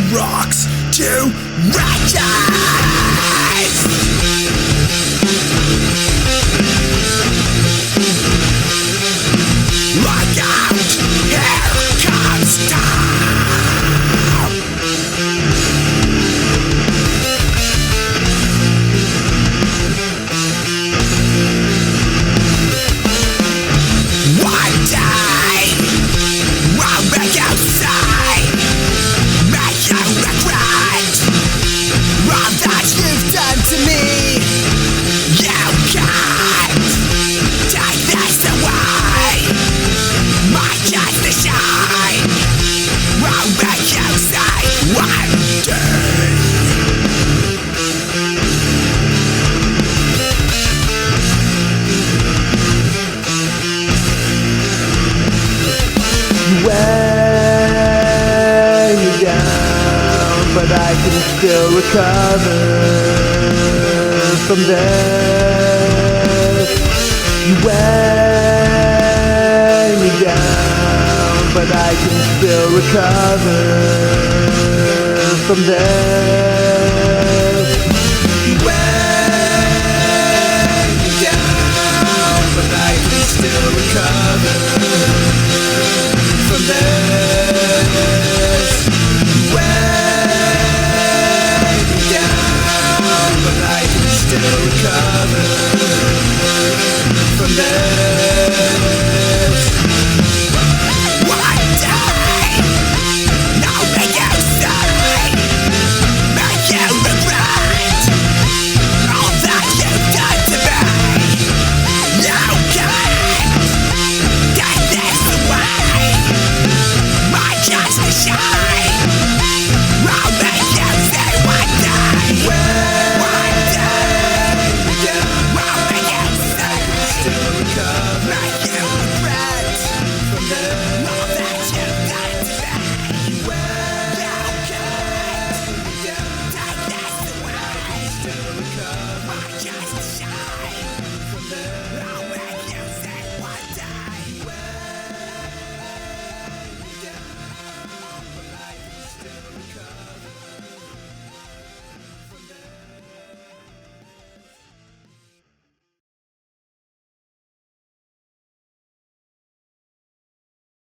rocks to wreckage. Look out, here comes time. One day I'll make you sigh, make you regret all that you've done to me. You can't take this away. My chance to shine, I'll make you say one day. Weigh me down, but I can still recover from death. You weigh me down, but I can still recover from death. You weigh me down, but I can still recover